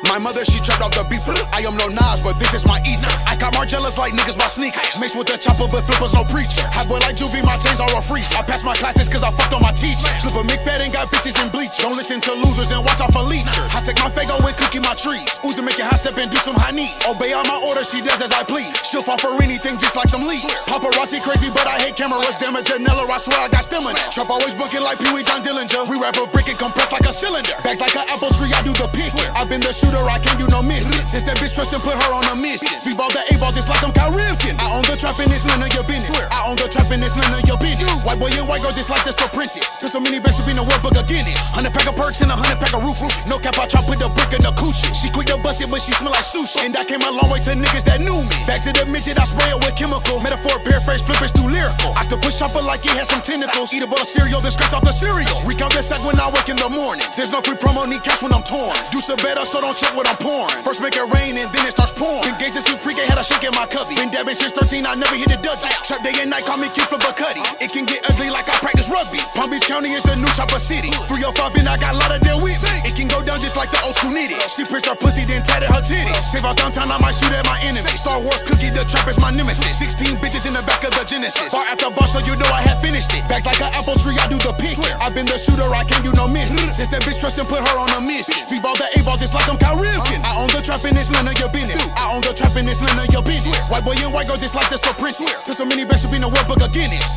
My mother, she trapped off the beef. I am no Nas, but this is my ether. I got Margellas like niggas by sneakers. Mixed with the chopper, but flippers no preacher. Hot boy like Juvie, my chains are a freeze. I passed my classes cause I fucked on my teacher. Slip a McFed and got bitches in bleach. Don't listen to losers and watch out for leechers. I take my Fago and cookie my trees. Uzi make it hot step and do some high knee. Obey all my orders, she does as I please. She'll fall for anything just like some leaves. Paparazzi crazy, but I hate cameras. Damn it, Janella, I swear I got stamina. Trap always bunking like Pee Wee John Dillinger. We wrap a brick and compress like a cylinder. Bags like an apple tree, I do the pick. I've been the shooter, I can't do no miss. Since that bitch trust and put her on a mission. Speedball the A-ball just like I'm Kyle Ripken. I own the trap and it's none of your business. I own the trap and it's none of your business. White boy and white girl just like this apprentice. Cause so many bands should be in the world book of Guinness. 100 pack of perks and 100 pack of roof. No cap, I try put the brick in the coochie. She quick to bust it, but she smell like sushi. And I came a long way to niggas that knew me. Back to the midget, I spray it with chemical. Metaphor, paraphrase, flippers too lyrical. I could push chopper like he had some tentacles. Eat a bowl of cereal, then scratch off the cereal. Recount the sack when I wake in the morning. There's no free promo, need cash when I'm torn. Juice a better, so don't check what I'm pouring. First make it rain and then it starts pouring. Been gangsta since pre-K, had a shake in my cubby. Been dabbing since 13, I never hit a Dougie. Trap day and night, call me Kid Flipper Cuddy. It can get ugly like I practice rugby. Palm Beach County is the new chopper city. 305 and I got a lot of deal with me. It can go down just like the old school nitty. She pricked her pussy, then tatted her titties. Save out downtown, I might shoot at my enemy. Star Wars cookie, the trap is my nemesis. 16 bitches in the back of the Genesis. Bar after bar, so you know I had finished it. Bags like an apple tree, I do the pick. I've been the shooter, I can't do no miss. Since that bitch trust and put her on a mission. Speedball the A-ball just like I'm Kyle Ripken. I own the trap and it's none of your business. I own the trap and it's none of your business. White boy and white girl just like this apprentice. Cause so many bands should be in the world book of Guinness.